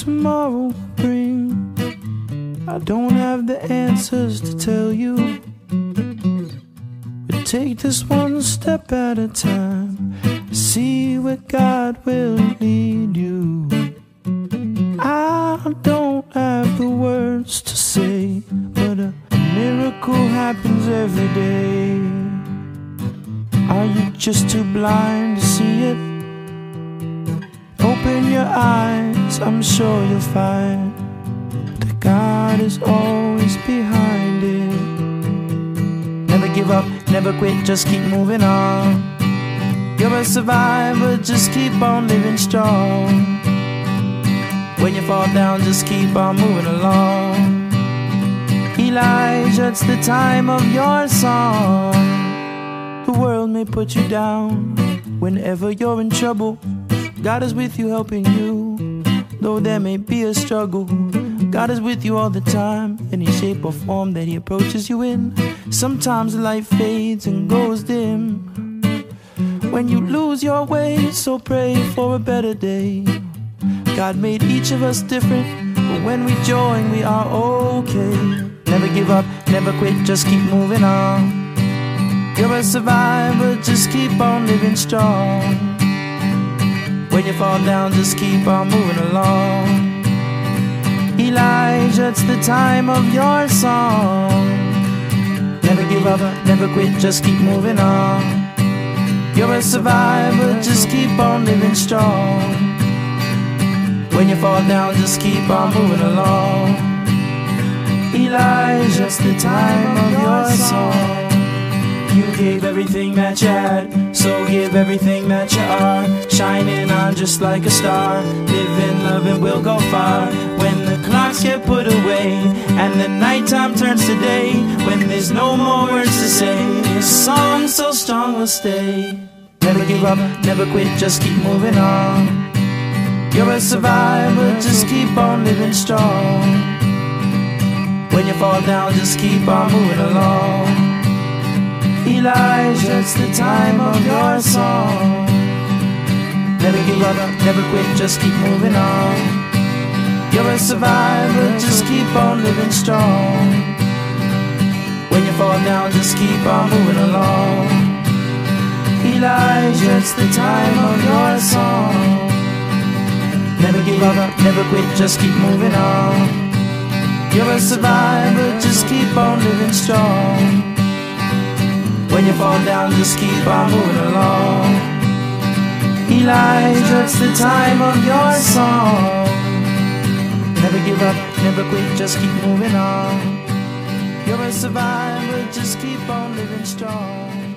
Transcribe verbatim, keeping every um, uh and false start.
tomorrow will bring. I don't have the answers to tell you, but take this one step at a time. See where God will lead you. I don't have the words to say, but a miracle happens every day. Are you just too blind to see it? Open your eyes, I'm sure you'll find that God is always behind it. Never give up, never quit, just keep moving on. You're a survivor, just keep on living strong. When you fall down, just keep on moving along. Elijah, it's the time of your song. The world may put you down whenever you're in trouble. God is with you, helping you, though there may be a struggle. God is with you all the time, any shape or form that He approaches you in. Sometimes life fades and goes dim when you lose your way, so pray for a better day. God made each of us different, but when we join, we are okay. Never give up, never quit, just keep moving on. You're a survivor, just keep on living strong. When you fall down, just keep on moving along. Elijah, it's the time of your song. Never give up, never quit, just keep moving on. You're a survivor, just keep on living strong. When you fall down, just keep on moving along. Elijah, it's the time of your song. You gave everything that you had, so give everything that you are. Shining on just like a star, living, loving, we'll go far. When the clocks get put away and the nighttime turns to day, when there's no more words to say, a song so strong will stay. Never give up, never quit, just keep moving on. You're a survivor, just keep on living strong. When you fall down, just keep on moving along. Elijah, it's the time of your song. Never give up, never quit, just keep moving on. You're a survivor, just keep on living strong. When you fall down, just keep on moving along. Elijah, it's the time of your song. Never give up, never quit, just keep moving on. You're a survivor, just keep on living strong. When you fall down, just keep on moving along. Elijah, it's the time of your song. Never give up, never quit, just keep moving on. You're a survivor, just keep on living strong.